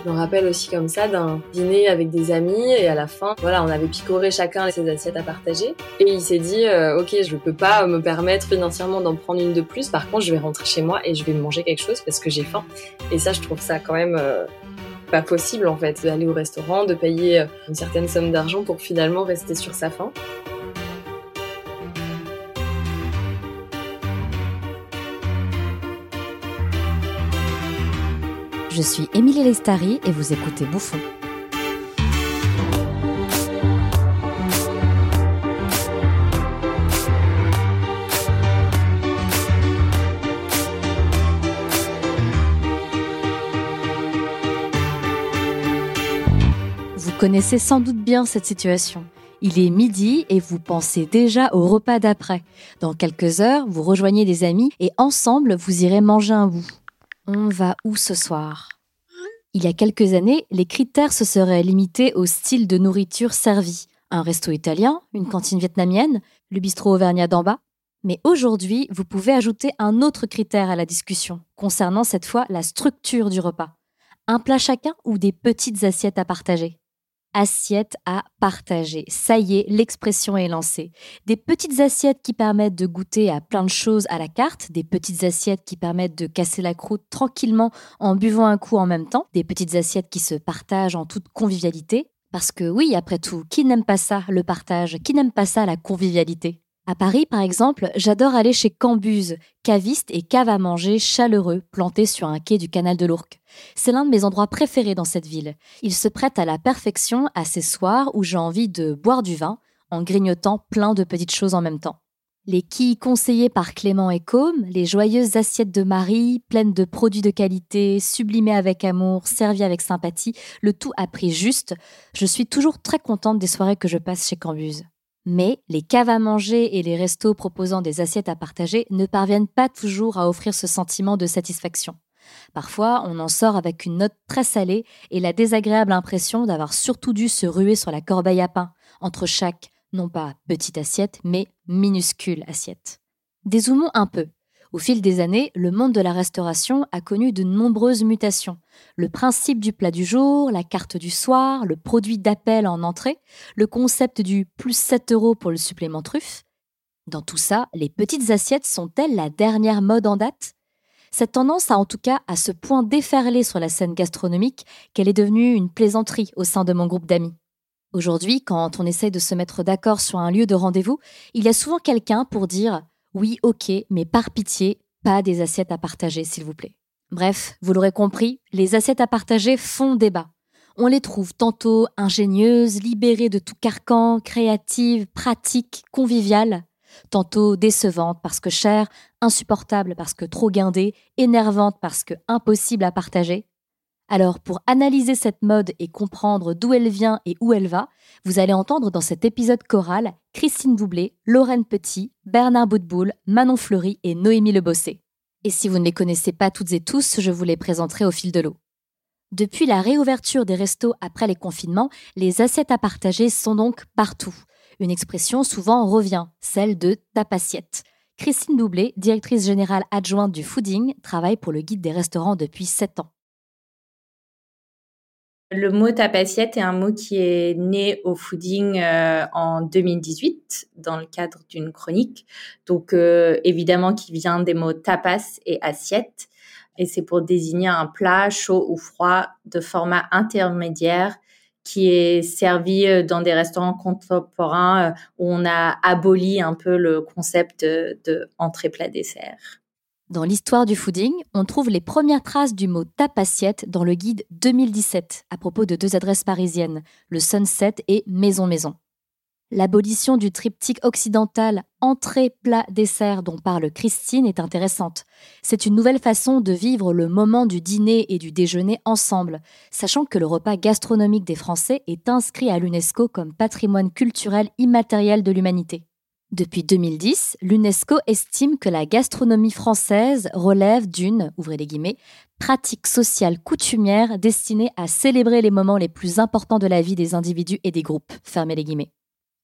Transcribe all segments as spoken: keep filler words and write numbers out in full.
Je me rappelle aussi comme ça d'un dîner avec des amis et à la fin, voilà, on avait picoré chacun ses assiettes à partager et il s'est dit euh, ok, je peux pas me permettre financièrement d'en prendre une de plus, par contre je vais rentrer chez moi et je vais manger quelque chose parce que j'ai faim. Et ça, je trouve ça quand même euh, pas possible en fait, d'aller au restaurant, de payer une certaine somme d'argent pour finalement rester sur sa faim. Je suis Émilie Lestari et vous écoutez Bouffon. Vous connaissez sans doute bien cette situation. Il est midi et vous pensez déjà au repas d'après. Dans quelques heures, vous rejoignez des amis et ensemble, vous irez manger un bout. On va où ce soir ? Il y a quelques années, les critères se seraient limités au style de nourriture servie. Un resto italien, une cantine vietnamienne, le bistrot auvergnat d'en bas. Mais aujourd'hui, vous pouvez ajouter un autre critère à la discussion, concernant cette fois la structure du repas. Un plat chacun ou des petites assiettes à partager ? Assiettes à partager. Ça y est, l'expression est lancée. Des petites assiettes qui permettent de goûter à plein de choses à la carte, des petites assiettes qui permettent de casser la croûte tranquillement en buvant un coup en même temps, des petites assiettes qui se partagent en toute convivialité. Parce que oui, après tout, qui n'aime pas ça, le partage ? Qui n'aime pas ça, la convivialité ? À Paris, par exemple, j'adore aller chez Cambuse, caviste et cave à manger chaleureux, planté sur un quai du canal de l'Ourcq. C'est l'un de mes endroits préférés dans cette ville. Il se prête à la perfection à ces soirs où j'ai envie de boire du vin en grignotant plein de petites choses en même temps. Les quilles conseillées par Clément et Côme, les joyeuses assiettes de Marie, pleines de produits de qualité, sublimées avec amour, servies avec sympathie, le tout à prix juste. Je suis toujours très contente des soirées que je passe chez Cambuse. Mais les caves à manger et les restos proposant des assiettes à partager ne parviennent pas toujours à offrir ce sentiment de satisfaction. Parfois, on en sort avec une note très salée et la désagréable impression d'avoir surtout dû se ruer sur la corbeille à pain, entre chaque, non pas petite assiette, mais minuscule assiette. Dézoomons un peu. Au fil des années, le monde de la restauration a connu de nombreuses mutations. Le principe du plat du jour, la carte du soir, le produit d'appel en entrée, le concept du plus sept euros pour le supplément truffe. Dans tout ça, les petites assiettes sont-elles la dernière mode en date ? Cette tendance a en tout cas à ce point déferlé sur la scène gastronomique qu'elle est devenue une plaisanterie au sein de mon groupe d'amis. Aujourd'hui, quand on essaye de se mettre d'accord sur un lieu de rendez-vous, il y a souvent quelqu'un pour dire « oui, ok, mais par pitié, pas des assiettes à partager, s'il vous plaît ». Bref, vous l'aurez compris, les assiettes à partager font débat. On les trouve tantôt ingénieuses, libérées de tout carcan, créatives, pratiques, conviviales, tantôt décevantes parce que chères, insupportables parce que trop guindées, énervantes parce que impossibles à partager. Alors, pour analyser cette mode et comprendre d'où elle vient et où elle va, vous allez entendre dans cet épisode choral Christine Doublé, Lorraine Petit, Bernard Boutboul, Manon Fleury et Noémie Lebossé. Et si vous ne les connaissez pas toutes et tous, je vous les présenterai au fil de l'eau. Depuis la réouverture des restos après les confinements, les assiettes à partager sont donc partout. Une expression souvent revient, celle de « tape-assiette ». Christine Doublé, directrice générale adjointe du fooding, travaille pour le guide des restaurants depuis sept ans. Le mot tape-assiette est un mot qui est né au fooding euh, en deux mille dix-huit dans le cadre d'une chronique. Donc euh, évidemment qui vient des mots tapas et assiette. Et c'est pour désigner un plat chaud ou froid de format intermédiaire qui est servi dans des restaurants contemporains où on a aboli un peu le concept de entrée plat dessert. Dans l'histoire du fooding, on trouve les premières traces du mot tape-assiette dans le guide deux mille dix-sept à propos de deux adresses parisiennes, le Sunset et Maison Maison. L'abolition du triptyque occidental entrée, plat, dessert dont parle Christine est intéressante. C'est une nouvelle façon de vivre le moment du dîner et du déjeuner ensemble, sachant que le repas gastronomique des Français est inscrit à l'UNESCO comme patrimoine culturel immatériel de l'humanité. Depuis deux mille dix, l'UNESCO estime que la gastronomie française relève d'une, ouvrez les guillemets, pratique sociale coutumière destinée à célébrer les moments les plus importants de la vie des individus et des groupes, fermez les guillemets.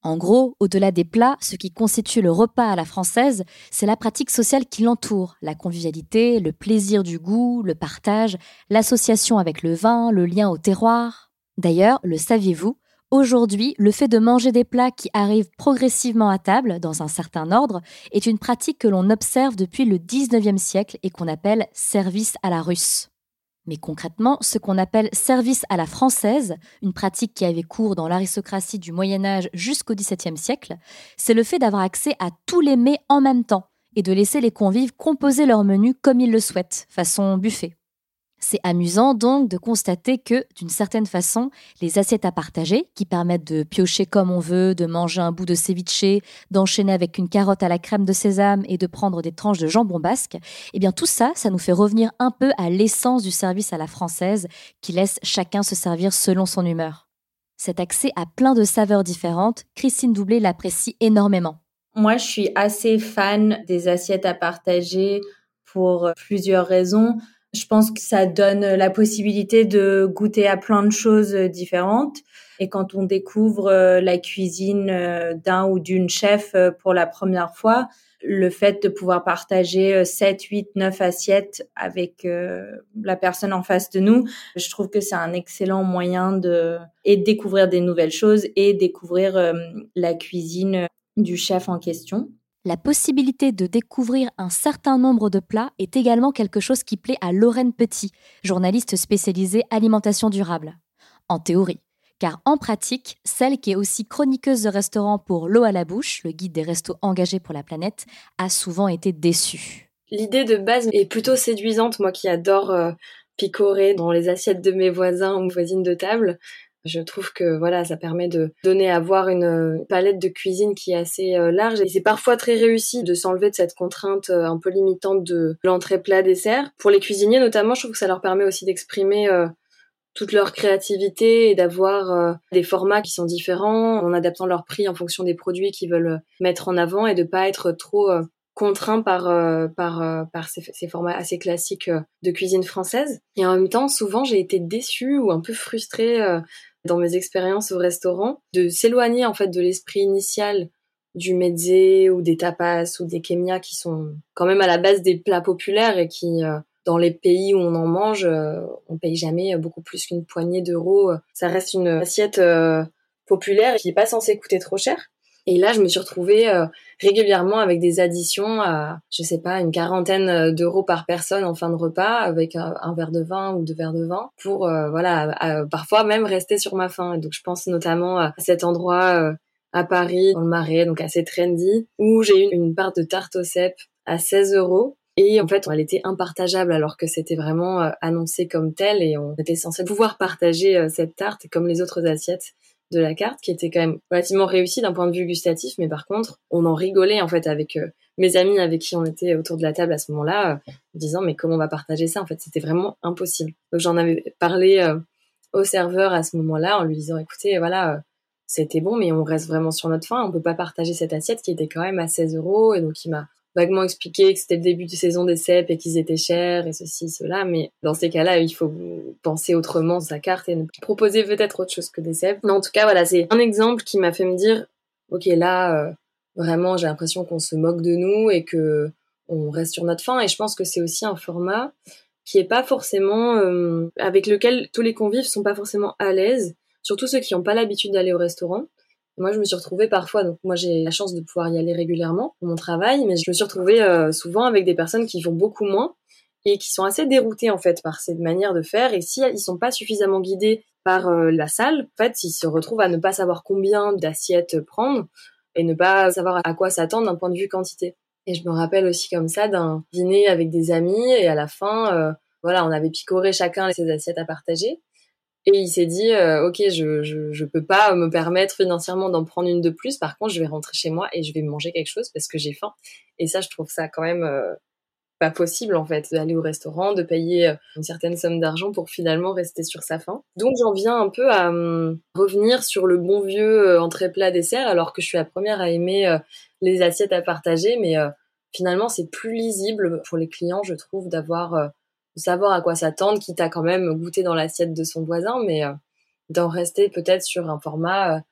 En gros, au-delà des plats, ce qui constitue le repas à la française, c'est la pratique sociale qui l'entoure, la convivialité, le plaisir du goût, le partage, l'association avec le vin, le lien au terroir. D'ailleurs, le saviez-vous ? Aujourd'hui, le fait de manger des plats qui arrivent progressivement à table, dans un certain ordre, est une pratique que l'on observe depuis le dix-neuvième siècle et qu'on appelle « service à la russe ». Mais concrètement, ce qu'on appelle service à la française, une pratique qui avait cours dans l'aristocratie du Moyen-Âge jusqu'au dix-septième siècle, c'est le fait d'avoir accès à tous les mets en même temps et de laisser les convives composer leur menu comme ils le souhaitent, façon buffet. C'est amusant donc de constater que, d'une certaine façon, les assiettes à partager, qui permettent de piocher comme on veut, de manger un bout de ceviche, d'enchaîner avec une carotte à la crème de sésame et de prendre des tranches de jambon basque, eh bien tout ça, ça nous fait revenir un peu à l'essence du service à la française, qui laisse chacun se servir selon son humeur. Cet accès à plein de saveurs différentes, Christine Doublé l'apprécie énormément. Moi, je suis assez fan des assiettes à partager pour plusieurs raisons. Je pense que ça donne la possibilité de goûter à plein de choses différentes. Et quand on découvre la cuisine d'un ou d'une chef pour la première fois, le fait de pouvoir partager sept, huit, neuf assiettes avec la personne en face de nous, je trouve que c'est un excellent moyen de et de découvrir des nouvelles choses et découvrir la cuisine du chef en question. La possibilité de découvrir un certain nombre de plats est également quelque chose qui plaît à Lorraine Petit, journaliste spécialisée alimentation durable. En théorie, car en pratique, celle qui est aussi chroniqueuse de restaurant pour L'eau à la bouche, le guide des restos engagés pour la planète, a souvent été déçue. L'idée de base est plutôt séduisante, moi qui adore euh, picorer dans les assiettes de mes voisins ou voisines de table. Je trouve que voilà, ça permet de donner à voir une palette de cuisine qui est assez euh, large et c'est parfois très réussi de s'enlever de cette contrainte euh, un peu limitante de l'entrée plat dessert. Pour les cuisiniers notamment, je trouve que ça leur permet aussi d'exprimer euh, toute leur créativité et d'avoir euh, des formats qui sont différents en adaptant leur prix en fonction des produits qu'ils veulent mettre en avant et de pas être trop euh, contraint par euh, par euh, par ces, ces formats assez classiques euh, de cuisine française. Et en même temps, souvent j'ai été déçue ou un peu frustrée euh, dans mes expériences au restaurant, de s'éloigner en fait de l'esprit initial du mezze ou des tapas ou des kemia qui sont quand même à la base des plats populaires et qui, euh, dans les pays où on en mange, euh, on paye jamais beaucoup plus qu'une poignée d'euros. Ça reste une assiette euh, populaire qui est pas censée coûter trop cher. Et là, je me suis retrouvée euh, régulièrement avec des additions à, je sais pas, une quarantaine d'euros par personne en fin de repas, avec un, un verre de vin ou deux verres de vin, pour euh, voilà, à, à, parfois même rester sur ma faim. Et donc, je pense notamment à cet endroit euh, à Paris, dans le Marais, donc assez trendy, où j'ai eu une part de tarte aux cèpes à seize euros. Et en fait, elle était impartageable alors que c'était vraiment euh, annoncé comme tel et on était censé pouvoir partager euh, cette tarte comme les autres assiettes de la carte, qui était quand même relativement réussie d'un point de vue gustatif, mais par contre, on en rigolait en fait avec euh, mes amis avec qui on était autour de la table à ce moment-là, euh, en disant mais comment on va partager ça ? En fait, c'était vraiment impossible. Donc j'en avais parlé euh, au serveur à ce moment-là en lui disant écoutez, voilà, euh, c'était bon, mais on reste vraiment sur notre faim, on peut pas partager cette assiette qui était quand même à seize euros, et donc il m'a vaguement expliqué que c'était le début de saison des cèpes et qu'ils étaient chers et ceci, cela, mais dans ces cas-là, il faut penser autrement sa carte et proposer peut-être autre chose que des cèpes. Mais en tout cas, voilà, c'est un exemple qui m'a fait me dire, ok, là, euh, vraiment, j'ai l'impression qu'on se moque de nous et que on reste sur notre faim, et je pense que c'est aussi un format qui est pas forcément, euh, avec lequel tous les convives sont pas forcément à l'aise, surtout ceux qui n'ont pas l'habitude d'aller au restaurant. Moi, je me suis retrouvée parfois, donc moi j'ai la chance de pouvoir y aller régulièrement pour mon travail, mais je me suis retrouvée euh, souvent avec des personnes qui vont beaucoup moins et qui sont assez déroutées en fait par cette manière de faire. Et si ils sont pas suffisamment guidés par euh, la salle, en fait, ils se retrouvent à ne pas savoir combien d'assiettes prendre et ne pas savoir à quoi s'attendre d'un point de vue quantité. Et je me rappelle aussi comme ça d'un dîner avec des amis et à la fin, euh, voilà, on avait picoré chacun ses assiettes à partager. Et il s'est dit, euh, ok, je, je je peux pas me permettre financièrement d'en prendre une de plus. Par contre, je vais rentrer chez moi et je vais manger quelque chose parce que j'ai faim. Et ça, je trouve ça quand même euh, pas possible en fait, d'aller au restaurant, de payer euh, une certaine somme d'argent pour finalement rester sur sa faim. Donc j'en viens un peu à euh, revenir sur le bon vieux euh, entrée plat dessert, alors que je suis la première à aimer euh, les assiettes à partager, mais euh, finalement c'est plus lisible pour les clients, je trouve, d'avoir euh, de savoir à quoi s'attendre, quitte à quand même goûter dans l'assiette de son voisin, mais euh, d'en rester peut-être sur un format euh,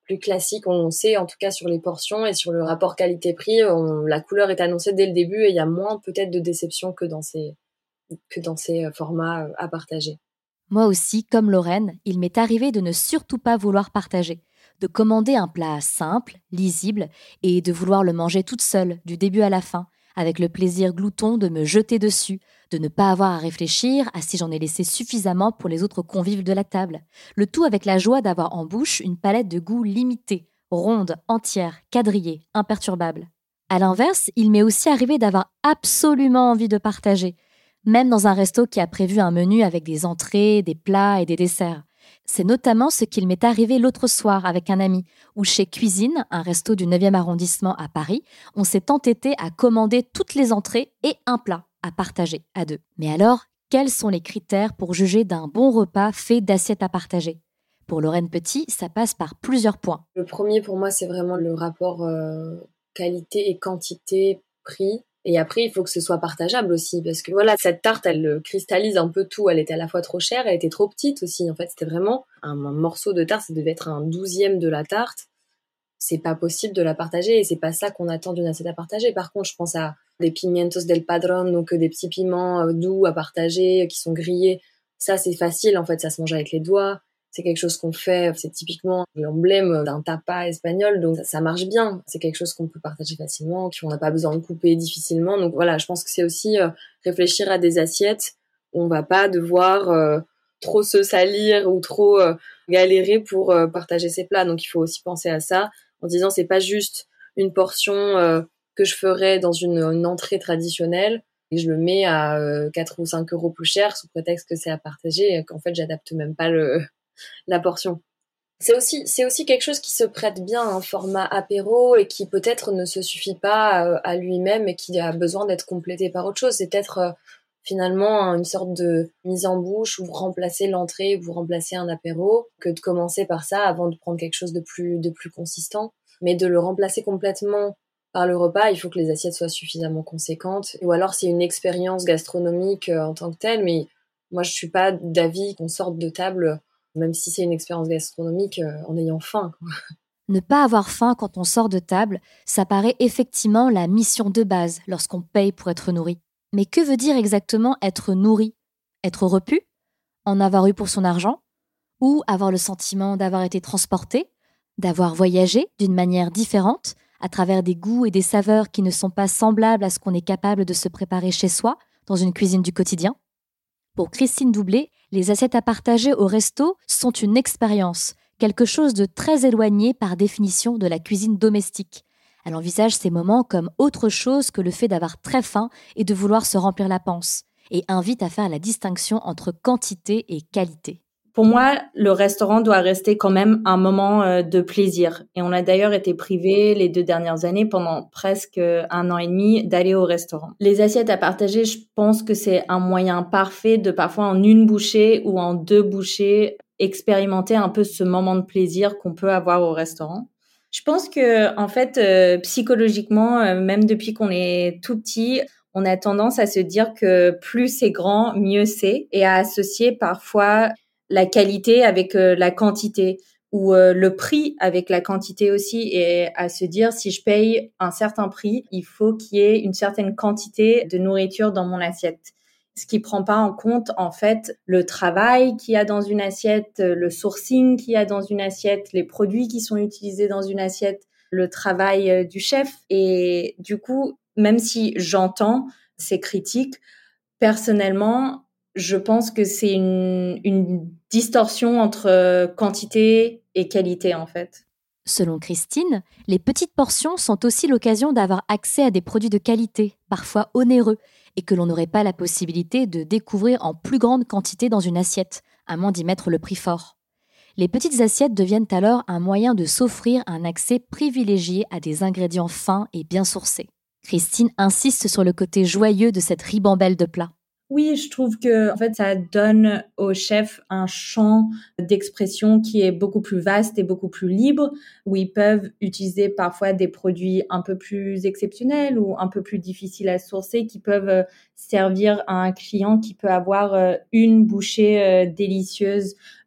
plus classique. On sait, en tout cas, sur les portions et sur le rapport qualité-prix, on, la couleur est annoncée dès le début et il y a moins peut-être de déception que dans ces, que dans ces formats à partager. Moi aussi, comme Lorraine, il m'est arrivé de ne surtout pas vouloir partager, de commander un plat simple, lisible, et de vouloir le manger toute seule, du début à la fin, avec le plaisir glouton de me jeter dessus, de ne pas avoir à réfléchir à si j'en ai laissé suffisamment pour les autres convives de la table. Le tout avec la joie d'avoir en bouche une palette de goûts limitée, ronde, entière, quadrillée, imperturbable. À l'inverse, il m'est aussi arrivé d'avoir absolument envie de partager, même dans un resto qui a prévu un menu avec des entrées, des plats et des desserts. C'est notamment ce qu'il m'est arrivé l'autre soir avec un ami, où chez Cuisine, un resto du neuvième arrondissement à Paris, on s'est entêté à commander toutes les entrées et un plat à partager à deux. Mais alors, quels sont les critères pour juger d'un bon repas fait d'assiettes à partager ? Pour Lorraine Petit, ça passe par plusieurs points. Le premier pour moi, c'est vraiment le rapport euh, qualité et quantité, prix. Et après, il faut que ce soit partageable aussi, parce que voilà, cette tarte, elle cristallise un peu tout. Elle était à la fois trop chère, elle était trop petite aussi. En fait, c'était vraiment un, un morceau de tarte, ça devait être un douzième de la tarte. C'est pas possible de la partager et c'est pas ça qu'on attend d'une assiette à partager. Par contre, je pense à des pimientos del padrón, donc des petits piments doux à partager, qui sont grillés. Ça, c'est facile, en fait, ça se mange avec les doigts. C'est quelque chose qu'on fait, c'est typiquement l'emblème d'un tapa espagnol, donc ça marche bien. C'est quelque chose qu'on peut partager facilement, qu'on n'a pas besoin de couper difficilement. Donc voilà, je pense que c'est aussi euh, réfléchir à des assiettes où on va pas devoir euh, trop se salir ou trop euh, galérer pour euh, partager ses plats. Donc il faut aussi penser à ça en disant c'est pas juste une portion euh, que je ferais dans une, une entrée traditionnelle et je le mets à euh, quatre ou cinq euros plus cher sous prétexte que c'est à partager et qu'en fait j'adapte même pas le la portion. C'est aussi, c'est aussi quelque chose qui se prête bien à un format apéro et qui peut-être ne se suffit pas à, à lui-même et qui a besoin d'être complété par autre chose. C'est peut-être euh, finalement une sorte de mise en bouche ou remplacer l'entrée ou remplacer un apéro que de commencer par ça avant de prendre quelque chose de plus, de plus consistant. Mais de le remplacer complètement par le repas, il faut que les assiettes soient suffisamment conséquentes. Ou alors c'est une expérience gastronomique euh, en tant que telle, mais moi je suis pas d'avis qu'on sorte de table même si c'est une expérience gastronomique, euh, en ayant faim, quoi. Ne pas avoir faim quand on sort de table, ça paraît effectivement la mission de base lorsqu'on paye pour être nourri. Mais que veut dire exactement être nourri ? Être repu ? En avoir eu pour son argent ? Ou avoir le sentiment d'avoir été transporté ? D'avoir voyagé d'une manière différente, à travers des goûts et des saveurs qui ne sont pas semblables à ce qu'on est capable de se préparer chez soi, dans une cuisine du quotidien ? Pour Christine Doublé, les assiettes à partager au resto sont une expérience, quelque chose de très éloigné par définition de la cuisine domestique. Elle envisage ces moments comme autre chose que le fait d'avoir très faim et de vouloir se remplir la panse, et invite à faire la distinction entre quantité et qualité. Pour moi, le restaurant doit rester quand même un moment euh, de plaisir. Et on a d'ailleurs été privés les deux dernières années, pendant presque un an et demi, d'aller au restaurant. Les assiettes à partager, je pense que c'est un moyen parfait de parfois en une bouchée ou en deux bouchées expérimenter un peu ce moment de plaisir qu'on peut avoir au restaurant. Je pense que, en fait, euh, psychologiquement, euh, même depuis qu'on est tout petit, on a tendance à se dire que plus c'est grand, mieux c'est, et à associer parfois la qualité avec euh, la quantité ou euh, le prix avec la quantité aussi, et à se dire si je paye un certain prix, il faut qu'il y ait une certaine quantité de nourriture dans mon assiette. Ce qui prend pas en compte en fait le travail qu'il y a dans une assiette, le sourcing qu'il y a dans une assiette, les produits qui sont utilisés dans une assiette, le travail euh, du chef. Et du coup, même si j'entends ces critiques, personnellement, je pense que c'est une, une distorsion entre quantité et qualité, en fait. Selon Christine, les petites portions sont aussi l'occasion d'avoir accès à des produits de qualité, parfois onéreux, et que l'on n'aurait pas la possibilité de découvrir en plus grande quantité dans une assiette, à moins d'y mettre le prix fort. Les petites assiettes deviennent alors un moyen de s'offrir un accès privilégié à des ingrédients fins et bien sourcés. Christine insiste sur le côté joyeux de cette ribambelle de plats. Oui, je trouve que en fait ça donne aux chefs un champ d'expression qui est beaucoup plus vaste et beaucoup plus libre, où ils peuvent utiliser parfois des produits un peu plus exceptionnels ou un peu plus difficiles à sourcer, qui peuvent servir à un client qui peut avoir une bouchée délicieuse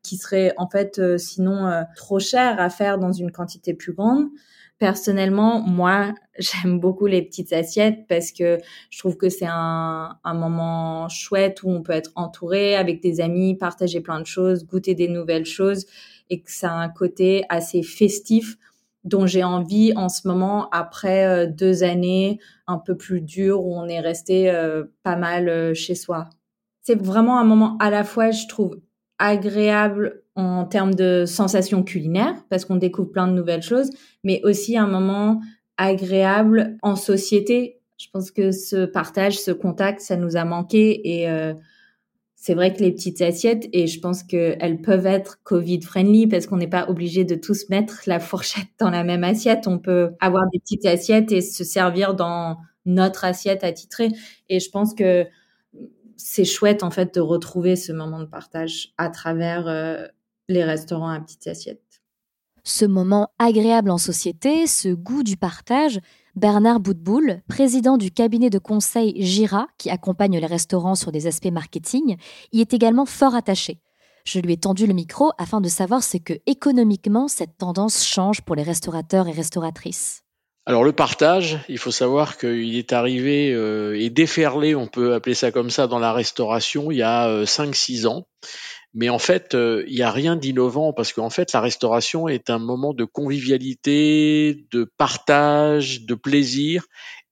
qui serait en fait euh, sinon euh, trop cher à faire dans une quantité plus grande. Personnellement, moi, j'aime beaucoup les petites assiettes parce que je trouve que c'est un, un moment chouette où on peut être entouré avec des amis, partager plein de choses, goûter des nouvelles choses et que ça a un côté assez festif dont j'ai envie en ce moment après euh, deux années un peu plus dures où on est resté euh, pas mal euh, chez soi. C'est vraiment un moment à la fois, je trouve, agréable en termes de sensations culinaires parce qu'on découvre plein de nouvelles choses, mais aussi un moment agréable en société. Je pense que ce partage, ce contact, ça nous a manqué et euh, c'est vrai que les petites assiettes, et je pense qu'elles peuvent être Covid-friendly parce qu'on n'est pas obligé de tous mettre la fourchette dans la même assiette. On peut avoir des petites assiettes et se servir dans notre assiette attitrée. Et je pense que c'est chouette en fait de retrouver ce moment de partage à travers euh, les restaurants à petites assiettes. Ce moment agréable en société, ce goût du partage, Bernard Boutboul, président du cabinet de conseil Gira, qui accompagne les restaurants sur des aspects marketing, y est également fort attaché. Je lui ai tendu le micro afin de savoir ce que, économiquement, cette tendance change pour les restaurateurs et restauratrices. Alors le partage, il faut savoir qu'il est arrivé euh, et déferlé, on peut appeler ça comme ça, dans la restauration il y a euh, cinq six ans. Mais en fait, euh, il n'y a rien d'innovant parce qu'en fait, la restauration est un moment de convivialité, de partage, de plaisir.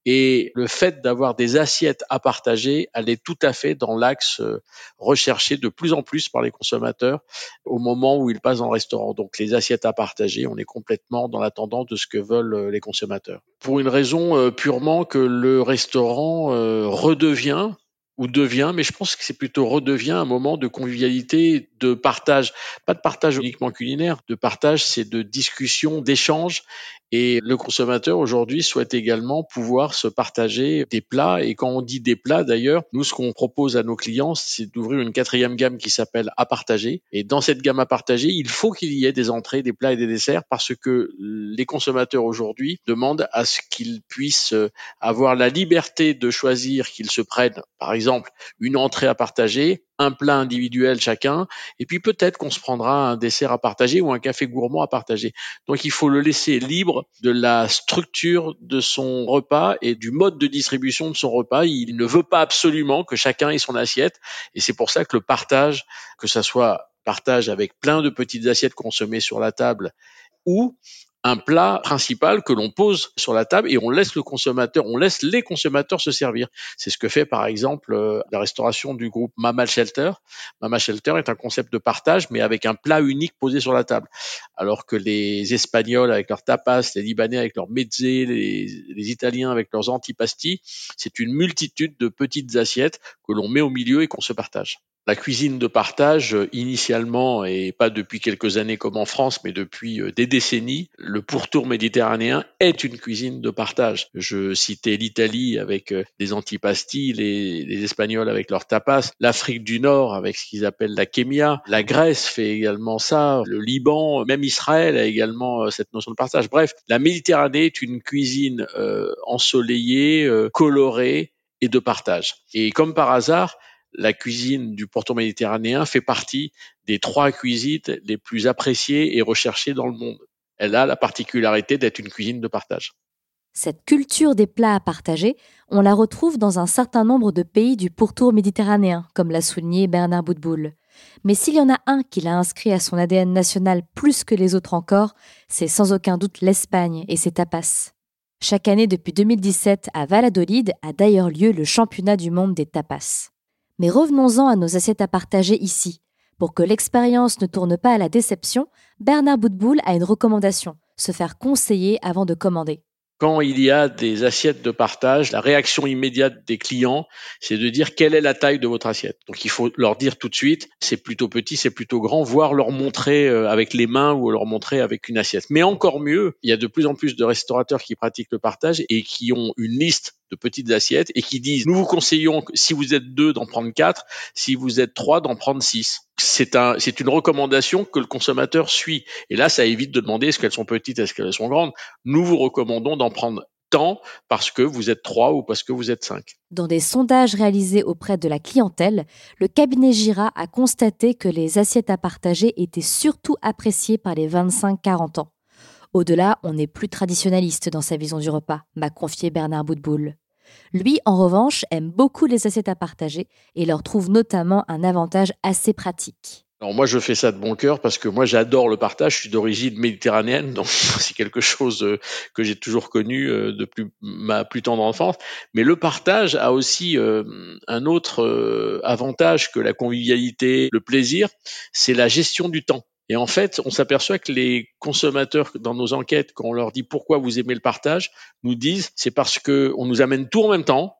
Et le fait d'avoir des assiettes à partager, elle est tout à fait dans l'axe euh, recherché de plus en plus par les consommateurs au moment où ils passent dans le restaurant. Donc les assiettes à partager, on est complètement dans la tendance de ce que veulent euh, les consommateurs. Pour une raison euh, purement que le restaurant euh, redevient ou devient, mais je pense que c'est plutôt redevient un moment de convivialité, de partage, pas de partage uniquement culinaire, de partage, c'est de discussion, d'échange, et le consommateur aujourd'hui souhaite également pouvoir se partager des plats, et quand on dit des plats d'ailleurs, nous ce qu'on propose à nos clients, c'est d'ouvrir une quatrième gamme qui s'appelle à partager, et dans cette gamme à partager, il faut qu'il y ait des entrées, des plats et des desserts, parce que les consommateurs aujourd'hui demandent à ce qu'ils puissent avoir la liberté de choisir, qu'ils se prennent, par exemple, exemple, une entrée à partager, un plat individuel chacun, et puis peut-être qu'on se prendra un dessert à partager ou un café gourmand à partager. Donc il faut le laisser libre de la structure de son repas et du mode de distribution de son repas. Il ne veut pas absolument que chacun ait son assiette, et c'est pour ça que le partage, que ça soit partage avec plein de petites assiettes qu'on se met sur la table, ou un plat principal que l'on pose sur la table et on laisse le consommateur, on laisse les consommateurs se servir. C'est ce que fait par exemple euh, la restauration du groupe Mama Shelter. Mama Shelter est un concept de partage mais avec un plat unique posé sur la table. Alors que les Espagnols avec leurs tapas, les Libanais avec leurs mezzés, les, les Italiens avec leurs antipasti, c'est une multitude de petites assiettes que l'on met au milieu et qu'on se partage. La cuisine de partage, initialement, et pas depuis quelques années comme en France, mais depuis des décennies, le pourtour méditerranéen est une cuisine de partage. Je citais l'Italie avec les antipasti, les, les Espagnols avec leurs tapas, l'Afrique du Nord avec ce qu'ils appellent la kémia, la Grèce fait également ça, le Liban, même Israël a également cette notion de partage. Bref, la Méditerranée est une cuisine euh, ensoleillée, euh, colorée et de partage. Et comme par hasard, la cuisine du pourtour méditerranéen fait partie des trois cuisines les plus appréciées et recherchées dans le monde. Elle a la particularité d'être une cuisine de partage. Cette culture des plats à partager, on la retrouve dans un certain nombre de pays du pourtour méditerranéen, comme l'a souligné Bernard Boutboul. Mais s'il y en a un qui l'a inscrit à son A D N national plus que les autres encore, c'est sans aucun doute l'Espagne et ses tapas. Chaque année depuis deux mille dix-sept, à Valladolid a d'ailleurs lieu le championnat du monde des tapas. Mais revenons-en à nos assiettes à partager ici. Pour que l'expérience ne tourne pas à la déception, Bernard Boutboul a une recommandation, se faire conseiller avant de commander. Quand il y a des assiettes de partage, la réaction immédiate des clients, c'est de dire quelle est la taille de votre assiette. Donc il faut leur dire tout de suite, c'est plutôt petit, c'est plutôt grand, voire leur montrer avec les mains ou leur montrer avec une assiette. Mais encore mieux, il y a de plus en plus de restaurateurs qui pratiquent le partage et qui ont une liste de petites assiettes et qui disent, nous vous conseillons, si vous êtes deux, d'en prendre quatre, si vous êtes trois, d'en prendre six. C'est un, c'est une recommandation que le consommateur suit. Et là, ça évite de demander est-ce qu'elles sont petites, est-ce qu'elles sont grandes. Nous vous recommandons d'en prendre temps parce que vous êtes trois ou parce que vous êtes cinq. Dans des sondages réalisés auprès de la clientèle, le cabinet Gira a constaté que les assiettes à partager étaient surtout appréciées par les vingt-cinq à quarante ans. Au-delà, on n'est plus traditionnaliste dans sa vision du repas, m'a confié Bernard Boutboul. Lui, en revanche, aime beaucoup les assiettes à partager et leur trouve notamment un avantage assez pratique. Alors moi, je fais ça de bon cœur parce que moi, j'adore le partage. Je suis d'origine méditerranéenne, donc c'est quelque chose euh, que j'ai toujours connu euh, depuis ma plus tendre enfance. Mais le partage a aussi euh, un autre euh, avantage que la convivialité, le plaisir, c'est la gestion du temps. Et en fait, on s'aperçoit que les consommateurs, dans nos enquêtes, quand on leur dit pourquoi vous aimez le partage, nous disent c'est parce que on nous amène tout en même temps.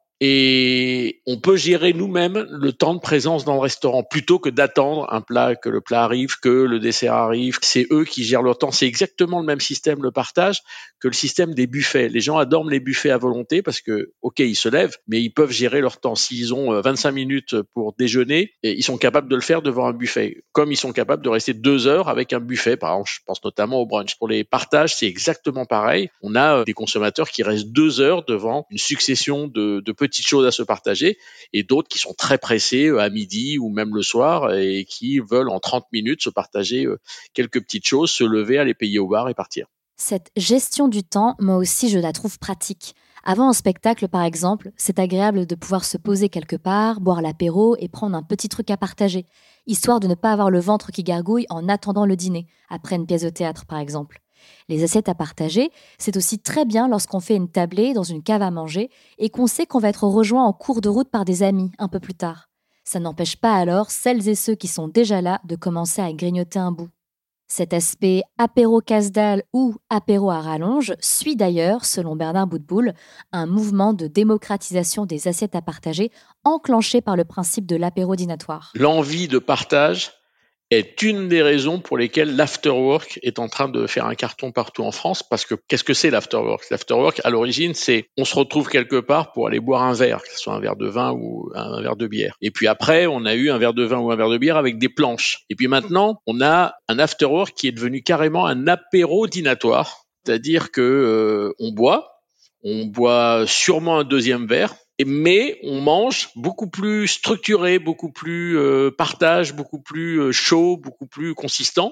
Et on peut gérer nous-mêmes le temps de présence dans le restaurant plutôt que d'attendre un plat, que le plat arrive, que le dessert arrive. C'est eux qui gèrent leur temps. C'est exactement le même système, le partage, que le système des buffets. Les gens adorent les buffets à volonté parce que, ok, ils se lèvent, mais ils peuvent gérer leur temps. S'ils ont vingt-cinq minutes pour déjeuner, ils sont capables de le faire devant un buffet. Comme ils sont capables de rester deux heures avec un buffet. Par exemple, je pense notamment au brunch. Pour les partages, c'est exactement pareil. On a des consommateurs qui restent deux heures devant une succession de, de petits petites choses à se partager et d'autres qui sont très pressés à midi ou même le soir et qui veulent en trente minutes se partager quelques petites choses, se lever, aller payer au bar et partir. Cette gestion du temps, moi aussi, je la trouve pratique. Avant un spectacle, par exemple, c'est agréable de pouvoir se poser quelque part, boire l'apéro et prendre un petit truc à partager, histoire de ne pas avoir le ventre qui gargouille en attendant le dîner, après une pièce de théâtre, par exemple. Les assiettes à partager, c'est aussi très bien lorsqu'on fait une tablée dans une cave à manger et qu'on sait qu'on va être rejoint en cours de route par des amis un peu plus tard. Ça n'empêche pas alors celles et ceux qui sont déjà là de commencer à grignoter un bout. Cet aspect apéro casse-dalle ou apéro à rallonge suit d'ailleurs, selon Bernard Boutboul, un mouvement de démocratisation des assiettes à partager enclenché par le principe de l'apéro dînatoire. L'envie de partage est une des raisons pour lesquelles l'afterwork est en train de faire un carton partout en France, parce que qu'est-ce que c'est l'afterwork ? L'afterwork, à l'origine, c'est on se retrouve quelque part pour aller boire un verre, que ce soit un verre de vin ou un verre de bière. Et puis après, on a eu un verre de vin ou un verre de bière avec des planches. Et puis maintenant, on a un afterwork qui est devenu carrément un apéro dînatoire, c'est-à-dire que euh, on boit, on boit sûrement un deuxième verre, mais on mange beaucoup plus structuré, beaucoup plus euh, partage, beaucoup plus euh, chaud, beaucoup plus consistant.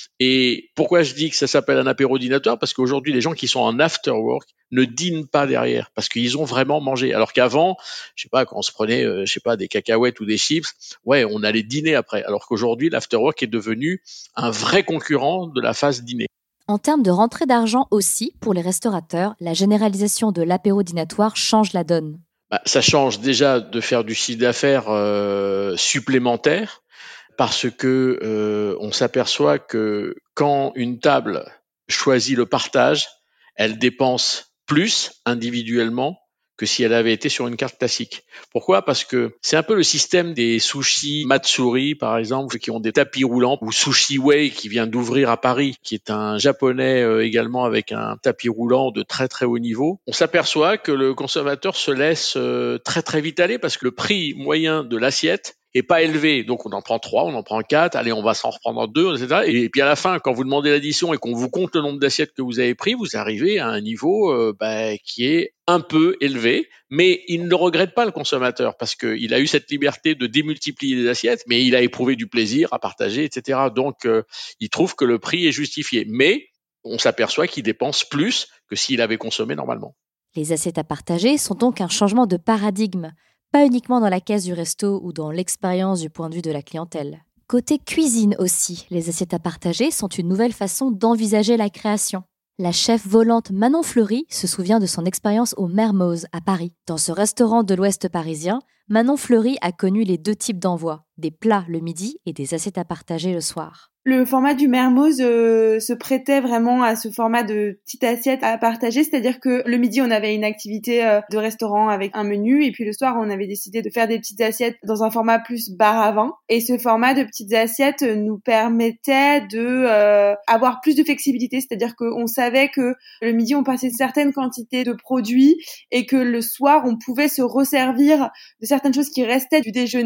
Et pourquoi je dis que ça s'appelle un apéro dînatoire ? Parce qu'aujourd'hui, les gens qui sont en after work ne dînent pas derrière, parce qu'ils ont vraiment mangé. Alors qu'avant, je sais pas, quand on se prenait, euh, je sais pas, des cacahuètes ou des chips, ouais, on allait dîner après. Alors qu'aujourd'hui, l'after work est devenu un vrai concurrent de la phase dîner. En termes de rentrée d'argent aussi, pour les restaurateurs, la généralisation de l'apéro dînatoire change la donne. Bah, ça change déjà de faire du chiffre d'affaires euh, supplémentaire parce que euh, on s'aperçoit que quand une table choisit le partage, elle dépense plus individuellement que si elle avait été sur une carte classique. Pourquoi ? Parce que c'est un peu le système des sushis Matsuri, par exemple, qui ont des tapis roulants, ou Sushi Way, qui vient d'ouvrir à Paris, qui est un japonais euh, également avec un tapis roulant de très très haut niveau. On s'aperçoit que le consommateur se laisse euh, très très vite aller parce que le prix moyen de l'assiette est pas élevé. Donc on en prend trois, on en prend quatre, allez, on va s'en reprendre deux, et cetera. Et puis à la fin, quand vous demandez l'addition et qu'on vous compte le nombre d'assiettes que vous avez pris, vous arrivez à un niveau euh, bah, qui est un peu élevé, mais il ne le regrette pas, le consommateur, parce qu'il a eu cette liberté de démultiplier les assiettes, mais il a éprouvé du plaisir à partager, et cetera. Donc euh, il trouve que le prix est justifié. Mais on s'aperçoit qu'il dépense plus que s'il avait consommé normalement. Les assiettes à partager sont donc un changement de paradigme, pas uniquement dans la caisse du resto ou dans l'expérience du point de vue de la clientèle. Côté cuisine aussi, les assiettes à partager sont une nouvelle façon d'envisager la création. La chef volante Manon Fleury se souvient de son expérience au Mermoz à Paris. Dans ce restaurant de l'Ouest parisien, Manon Fleury a connu les deux types d'envois, des plats le midi et des assiettes à partager le soir. Le format du Mermoz euh, se prêtait vraiment à ce format de petite assiette à partager, c'est-à-dire que le midi, on avait une activité euh, de restaurant avec un menu, et puis le soir, on avait décidé de faire des petites assiettes dans un format plus bar à vin. Et ce format de petites assiettes nous permettait de euh, avoir plus de flexibilité, c'est-à-dire qu'on savait que le midi, on passait une certaine quantité de produits et que le soir, on pouvait se resservir de certaines choses qui restaient du déjeuner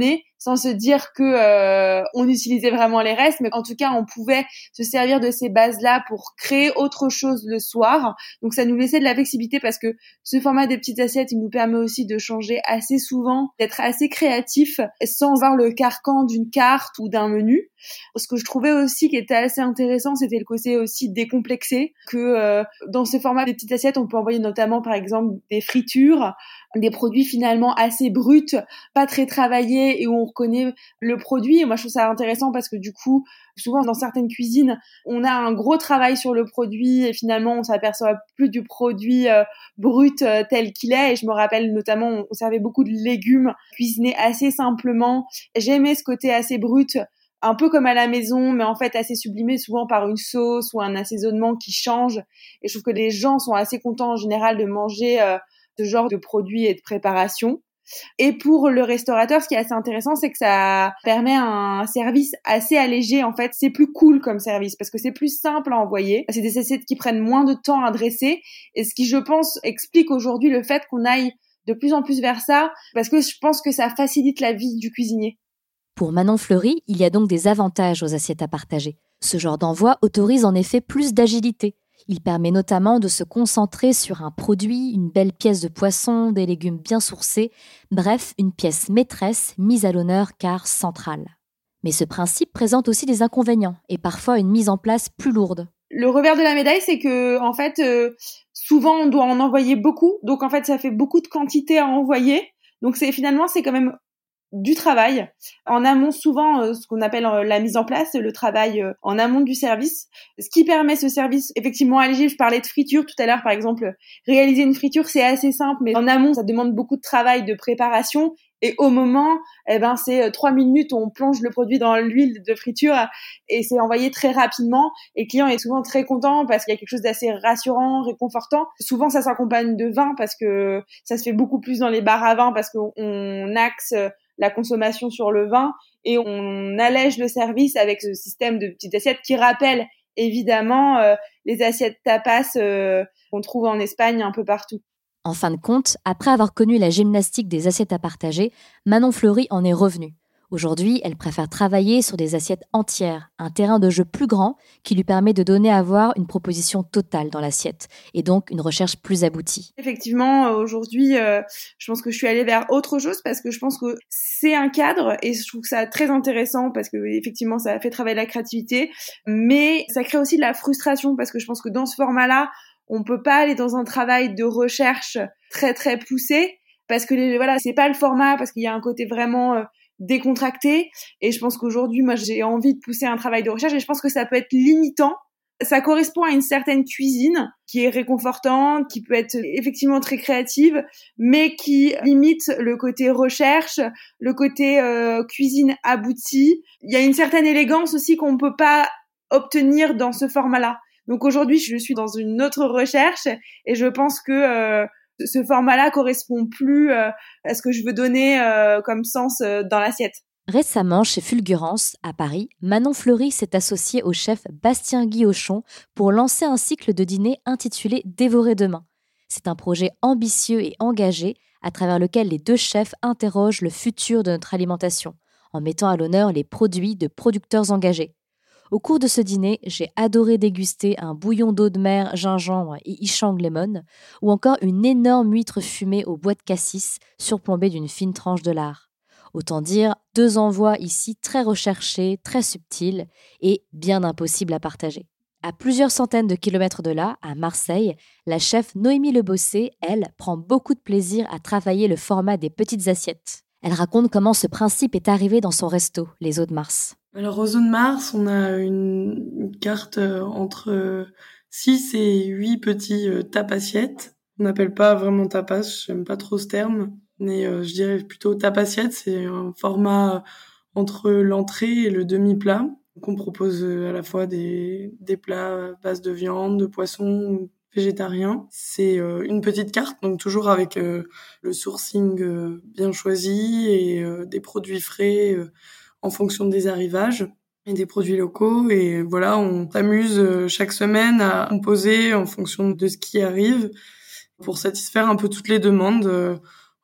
sans se dire que euh, on utilisait vraiment les restes, mais en tout cas on pouvait se servir de ces bases-là pour créer autre chose le soir. Donc ça nous laissait de la flexibilité parce que ce format des petites assiettes, il nous permet aussi de changer assez souvent, d'être assez créatif sans avoir le carcan d'une carte ou d'un menu. Ce que je trouvais aussi qui était assez intéressant, c'était le côté aussi décomplexé, que euh, dans ce format des petites assiettes, on peut envoyer notamment par exemple des fritures, des produits finalement assez bruts, pas très travaillés et où on reconnaît le produit. Et moi, je trouve ça intéressant parce que du coup, souvent dans certaines cuisines, on a un gros travail sur le produit et finalement, on s'aperçoit plus du produit euh, brut euh, tel qu'il est. Et je me rappelle notamment, on, on servait beaucoup de légumes cuisinés assez simplement. J'aimais ce côté assez brut, un peu comme à la maison, mais en fait assez sublimé souvent par une sauce ou un assaisonnement qui change. Et je trouve que les gens sont assez contents en général de manger euh, ce genre de produits et de préparation. Et pour le restaurateur, ce qui est assez intéressant, c'est que ça permet un service assez allégé. En fait, c'est plus cool comme service parce que c'est plus simple à envoyer. C'est des assiettes qui prennent moins de temps à dresser. Et ce qui, je pense, explique aujourd'hui le fait qu'on aille de plus en plus vers ça parce que je pense que ça facilite la vie du cuisinier. Pour Manon Fleury, il y a donc des avantages aux assiettes à partager. Ce genre d'envoi autorise en effet plus d'agilité. Il permet notamment de se concentrer sur un produit, une belle pièce de poisson, des légumes bien sourcés, bref, une pièce maîtresse mise à l'honneur car centrale. Mais ce principe présente aussi des inconvénients et parfois une mise en place plus lourde. Le revers de la médaille, c'est que en fait, euh, souvent on doit en envoyer beaucoup, donc en fait ça fait beaucoup de quantité à envoyer. Donc c'est finalement c'est quand même du travail. En amont, souvent, euh, ce qu'on appelle euh, la mise en place, le travail euh, en amont du service. Ce qui permet ce service, effectivement, allégé. Je parlais de friture tout à l'heure, par exemple. Réaliser une friture, c'est assez simple, mais en amont, ça demande beaucoup de travail, de préparation. Et au moment, eh ben, c'est trois minutes, on plonge le produit dans l'huile de friture et c'est envoyé très rapidement. Et le client est souvent très content parce qu'il y a quelque chose d'assez rassurant, réconfortant. Souvent, ça s'accompagne de vin parce que ça se fait beaucoup plus dans les bars à vin parce qu'on axe la consommation sur le vin et on allège le service avec ce système de petites assiettes qui rappelle évidemment euh, les assiettes tapas euh, qu'on trouve en Espagne un peu partout. En fin de compte, après avoir connu la gymnastique des assiettes à partager, Manon Fleury en est revenue. Aujourd'hui, elle préfère travailler sur des assiettes entières, un terrain de jeu plus grand qui lui permet de donner à voir une proposition totale dans l'assiette et donc une recherche plus aboutie. Effectivement, aujourd'hui, euh, je pense que je suis allée vers autre chose parce que je pense que c'est un cadre et je trouve ça très intéressant parce que effectivement, ça fait travailler la créativité, mais ça crée aussi de la frustration parce que je pense que dans ce format-là, on peut pas aller dans un travail de recherche très très poussé parce que les, voilà, c'est pas le format parce qu'il y a un côté vraiment euh, décontracté et je pense qu'aujourd'hui moi j'ai envie de pousser un travail de recherche et je pense que ça peut être limitant. Ça correspond à une certaine cuisine qui est réconfortante, qui peut être effectivement très créative, mais qui limite le côté recherche, le côté euh, cuisine aboutie. Il y a une certaine élégance aussi qu'on peut pas obtenir dans ce format-là. Donc aujourd'hui, je suis dans une autre recherche et je pense que euh, ce format-là correspond plus euh, à ce que je veux donner euh, comme sens euh, dans l'assiette. Récemment, chez Fulgurance, à Paris, Manon Fleury s'est associée au chef Bastien Guillochon pour lancer un cycle de dîner intitulé « Dévorer demain ». C'est un projet ambitieux et engagé à travers lequel les deux chefs interrogent le futur de notre alimentation, en mettant à l'honneur les produits de producteurs engagés. Au cours de ce dîner, j'ai adoré déguster un bouillon d'eau de mer, gingembre et ichang lemon, ou encore une énorme huître fumée au bois de cassis surplombée d'une fine tranche de lard. Autant dire, deux envois ici très recherchés, très subtils et bien impossibles à partager. À plusieurs centaines de kilomètres de là, à Marseille, la chef Noémie Lebossé, elle, prend beaucoup de plaisir à travailler le format des petites assiettes. Elle raconte comment ce principe est arrivé dans son resto, les Eaux de Mars. Alors, aux Eaux de Mars, on a une, une carte entre six et huit petits euh, tapas-assiettes. On n'appelle pas vraiment tapas, j'aime pas trop ce terme, mais euh, je dirais plutôt tapas-assiette. C'est un format entre l'entrée et le demi-plat. Donc, on propose à la fois des, des plats à base de viande, de poisson, végétarien. C'est euh, une petite carte, donc toujours avec euh, le sourcing euh, bien choisi et euh, des produits frais euh, en fonction des arrivages et des produits locaux. Et voilà, on s'amuse chaque semaine à composer en fonction de ce qui arrive pour satisfaire un peu toutes les demandes.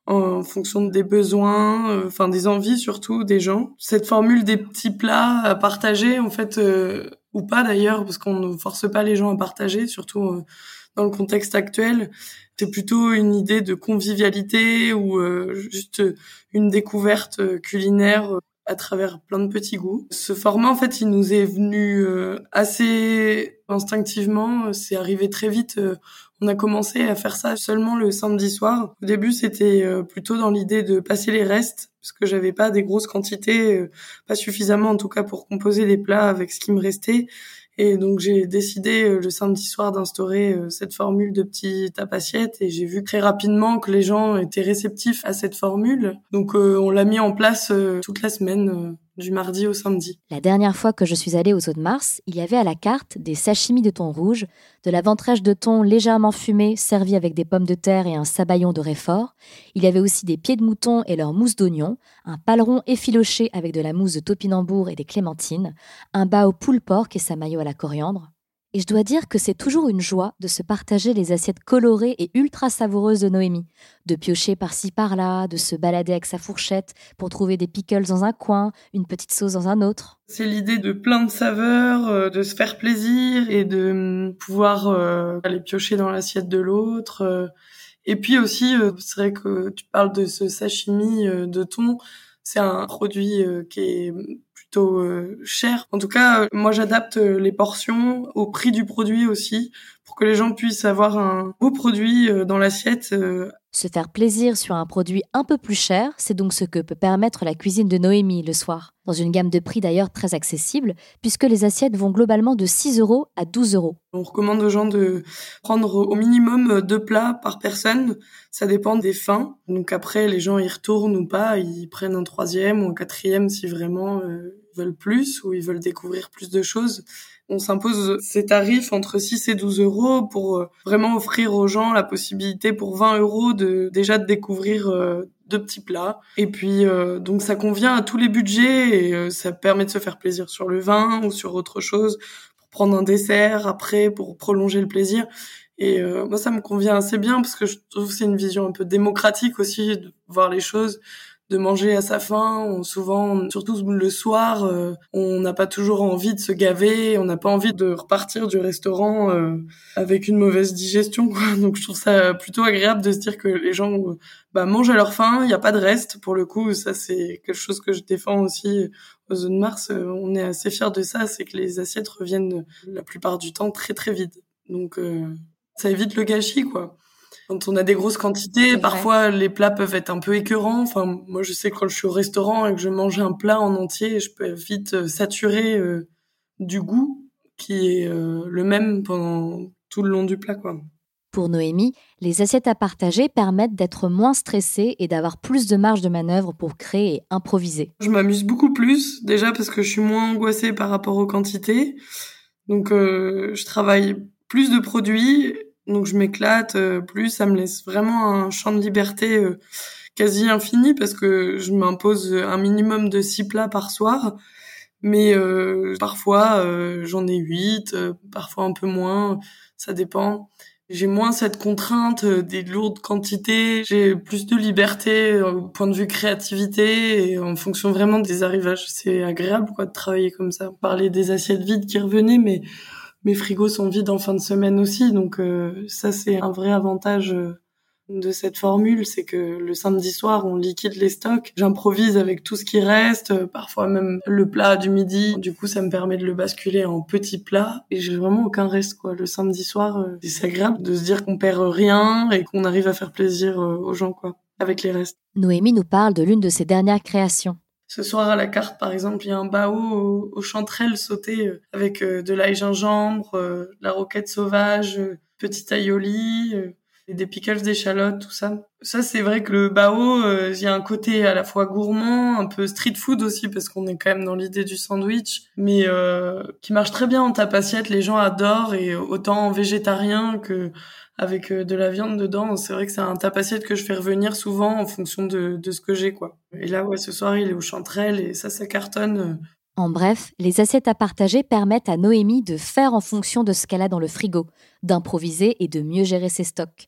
en fonction des besoins, enfin euh, des envies surtout des gens. Cette formule des petits plats à partager, en fait, euh, ou pas d'ailleurs, parce qu'on ne force pas les gens à partager, surtout euh, dans le contexte actuel. C'est plutôt une idée de convivialité ou euh, juste une découverte culinaire à travers plein de petits goûts. Ce format, en fait, il nous est venu euh, assez instinctivement. C'est arrivé très vite. Euh, on a commencé à faire ça seulement le samedi soir. Au début, c'était euh, plutôt dans l'idée de passer les restes, parce que j'avais pas des grosses quantités, euh, pas suffisamment en tout cas pour composer des plats avec ce qui me restait. Et donc j'ai décidé euh, le samedi soir d'instaurer euh, cette formule de petits tapas-assiettes et j'ai vu très rapidement que les gens étaient réceptifs à cette formule. Donc euh, on l'a mis en place euh, toute la semaine, euh, du mardi au samedi. La dernière fois que je suis allée aux Eaux de Mars, il y avait à la carte des sashimi de thon rouge, de la ventrèche de thon légèrement fumée servie avec des pommes de terre et un sabayon de réfort. Il y avait aussi des pieds de mouton et leur mousse d'oignon, un paleron effiloché avec de la mousse de topinambour et des clémentines, un bao pulled pork et sa mayo à la coriandre. Et je dois dire que c'est toujours une joie de se partager les assiettes colorées et ultra savoureuses de Noémie, de piocher par-ci par-là, de se balader avec sa fourchette pour trouver des pickles dans un coin, une petite sauce dans un autre. C'est l'idée de plein de saveurs, de se faire plaisir et de pouvoir euh, aller piocher dans l'assiette de l'autre. Euh, et puis aussi, euh, c'est vrai que tu parles de ce sashimi euh, de thon, c'est un produit euh, qui est plutôt euh, cher. En tout cas, euh, moi j'adapte euh, les portions au prix du produit aussi, pour que les gens puissent avoir un beau produit euh, dans l'assiette. Euh. Se faire plaisir sur un produit un peu plus cher, c'est donc ce que peut permettre la cuisine de Noémie le soir. Dans une gamme de prix d'ailleurs très accessible, puisque les assiettes vont globalement de six euros à douze euros. On recommande aux gens de prendre au minimum deux plats par personne. Ça dépend des fins. Donc après, les gens y retournent ou pas, ils prennent un troisième ou un quatrième si vraiment euh, ils veulent plus ou ils veulent découvrir plus de choses. On s'impose ces tarifs entre six et douze euros pour vraiment offrir aux gens la possibilité pour vingt euros de déjà de découvrir euh, deux petits plats. Et puis euh, donc ça convient à tous les budgets et euh, ça permet de se faire plaisir sur le vin ou sur autre chose, pour prendre un dessert après, pour prolonger le plaisir. Et euh, moi ça me convient assez bien parce que je trouve que c'est une vision un peu démocratique aussi de voir les choses, de manger à sa faim. On, souvent, surtout le soir, euh, on n'a pas toujours envie de se gaver, on n'a pas envie de repartir du restaurant euh, avec une mauvaise digestion, quoi. Donc je trouve ça plutôt agréable de se dire que les gens euh, bah, mangent à leur faim, il n'y a pas de reste. Pour le coup, ça c'est quelque chose que je défends aussi aux Eaux de Mars. Euh, on est assez fiers de ça, c'est que les assiettes reviennent la plupart du temps très très vides. Donc euh, ça évite le gâchis, quoi. Quand on a des grosses quantités, C'est parfois vrai. Les plats peuvent être un peu écœurants. Enfin, moi, je sais que quand je suis au restaurant et que je mange un plat en entier, je peux vite saturer euh, du goût qui est euh, le même pendant tout le long du plat, quoi. Pour Noémie, les assiettes à partager permettent d'être moins stressée et d'avoir plus de marge de manœuvre pour créer et improviser. Je m'amuse beaucoup plus, déjà parce que je suis moins angoissée par rapport aux quantités. Donc, euh, je travaille plus de produits. Donc je m'éclate euh, plus, ça me laisse vraiment un champ de liberté euh, quasi infini parce que je m'impose un minimum de six plats par soir, mais euh, parfois euh, j'en ai huit, euh, parfois un peu moins, ça dépend. J'ai moins cette contrainte euh, des lourdes quantités, j'ai plus de liberté euh, au point de vue créativité et en fonction vraiment des arrivages. C'est agréable quoi de travailler comme ça. Parler des assiettes vides qui revenaient, mais mes frigos sont vides en fin de semaine aussi, donc euh, ça c'est un vrai avantage euh, de cette formule, c'est que le samedi soir on liquide les stocks, j'improvise avec tout ce qui reste, euh, parfois même le plat du midi, du coup ça me permet de le basculer en petits plats et j'ai vraiment aucun reste quoi. Le samedi soir, euh, c'est agréable de se dire qu'on perd rien et qu'on arrive à faire plaisir euh, aux gens quoi, avec les restes. Noémie nous parle de l'une de ses dernières créations. Ce soir à la carte, par exemple, il y a un bao au, au chanterelle sauté avec euh, de l'ail gingembre, euh, de la roquette sauvage, euh, petit aioli, euh, et des pickles d'échalotes, tout ça. Ça, c'est vrai que le bao, euh, il y a un côté à la fois gourmand, un peu street food aussi, parce qu'on est quand même dans l'idée du sandwich, mais euh, qui marche très bien en tapas-assiette. Les gens adorent, et autant en végétarien que avec de la viande dedans. C'est vrai que c'est un tapas-assiette que je fais revenir souvent en fonction de, de ce que j'ai, quoi. Et là, ouais, ce soir, il est au chanterelle et ça, ça cartonne. En bref, les assiettes à partager permettent à Noémie de faire en fonction de ce qu'elle a dans le frigo, d'improviser et de mieux gérer ses stocks.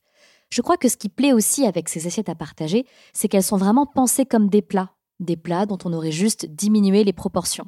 Je crois que ce qui plaît aussi avec ces assiettes à partager, c'est qu'elles sont vraiment pensées comme des plats, des plats dont on aurait juste diminué les proportions.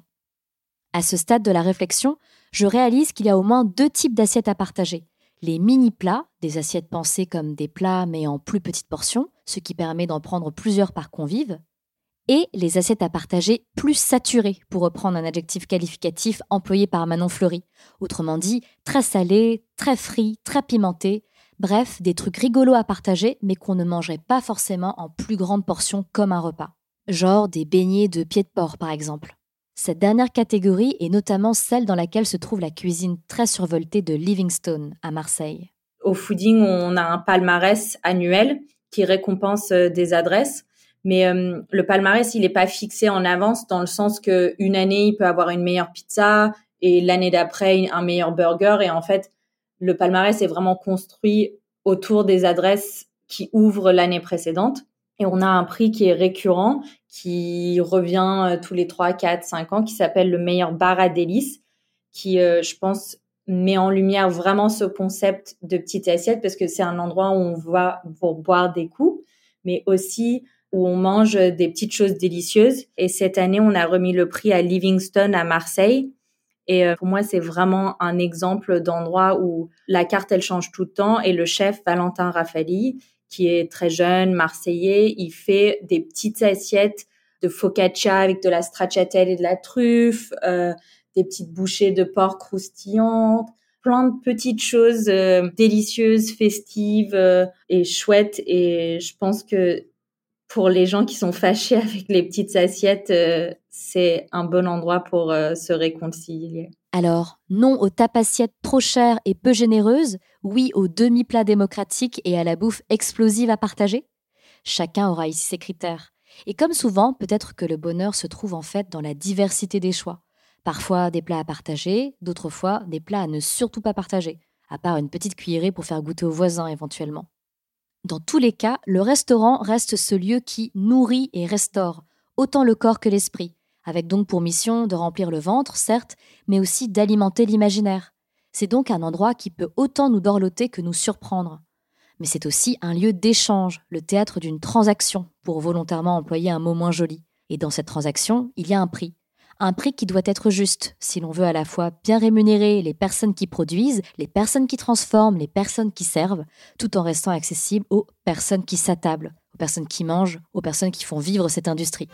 À ce stade de la réflexion, je réalise qu'il y a au moins deux types d'assiettes à partager. Les mini-plats, des assiettes pensées comme des plats mais en plus petites portions, ce qui permet d'en prendre plusieurs par convive, et les assiettes à partager plus saturées, pour reprendre un adjectif qualificatif employé par Manon Fleury. Autrement dit, très salées, très frits, très pimentés, bref, des trucs rigolos à partager mais qu'on ne mangerait pas forcément en plus grande portion comme un repas. Genre des beignets de pied de porc par exemple. Cette dernière catégorie est notamment celle dans laquelle se trouve la cuisine très survoltée de Livingstone, à Marseille. Au Fooding, on a un palmarès annuel qui récompense des adresses, mais euh, le palmarès, il n'est pas fixé en avance dans le sens qu'une année, il peut avoir une meilleure pizza et l'année d'après, un meilleur burger. Et en fait, le palmarès est vraiment construit autour des adresses qui ouvrent l'année précédente. Et on a un prix qui est récurrent, qui revient tous les trois, quatre, cinq ans, qui s'appelle le meilleur bar à délices, qui, euh, je pense, met en lumière vraiment ce concept de petite assiette parce que c'est un endroit où on va pour boire des coups, mais aussi où on mange des petites choses délicieuses. Et cette année, on a remis le prix à Livingstone à Marseille. Et euh, pour moi, c'est vraiment un exemple d'endroit où la carte, elle change tout le temps. Et le chef, Valentin Raffali, qui est très jeune, marseillais, il fait des petites assiettes de focaccia avec de la stracciatelle et de la truffe, euh, des petites bouchées de porc croustillantes, plein de petites choses euh, délicieuses, festives euh, et chouettes. Et je pense que pour les gens qui sont fâchés avec les petites assiettes, euh, c'est un bon endroit pour euh, se réconcilier. Alors, non aux tapassiettes trop chères et peu généreuses, oui aux demi-plats démocratiques et à la bouffe explosive à partager? Chacun aura ici ses critères. Et comme souvent, peut-être que le bonheur se trouve en fait dans la diversité des choix. Parfois des plats à partager, d'autres fois des plats à ne surtout pas partager, à part une petite cuillerée pour faire goûter aux voisins éventuellement. Dans tous les cas, le restaurant reste ce lieu qui nourrit et restaure, autant le corps que l'esprit, avec donc pour mission de remplir le ventre, certes, mais aussi d'alimenter l'imaginaire. C'est donc un endroit qui peut autant nous dorloter que nous surprendre. Mais c'est aussi un lieu d'échange, le théâtre d'une transaction, pour volontairement employer un mot moins joli. Et dans cette transaction, il y a un prix. Un prix qui doit être juste, si l'on veut à la fois bien rémunérer les personnes qui produisent, les personnes qui transforment, les personnes qui servent, tout en restant accessible aux personnes qui s'attablent, aux personnes qui mangent, aux personnes qui font vivre cette industrie.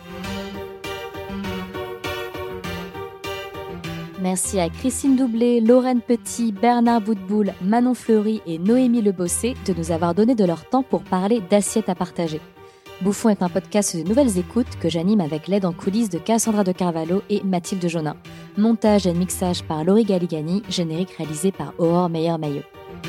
Merci à Christine Doublé, Lorraine Petit, Bernard Boutboul, Manon Fleury et Noémie Lebossé de nous avoir donné de leur temps pour parler d'assiettes à partager. Bouffon est un podcast de nouvelles écoutes que j'anime avec l'aide en coulisses de Cassandra de Carvalho et Mathilde Jonin. Montage et mixage par Laurie Galigani, générique réalisé par Aurore Meyer-Mailleux.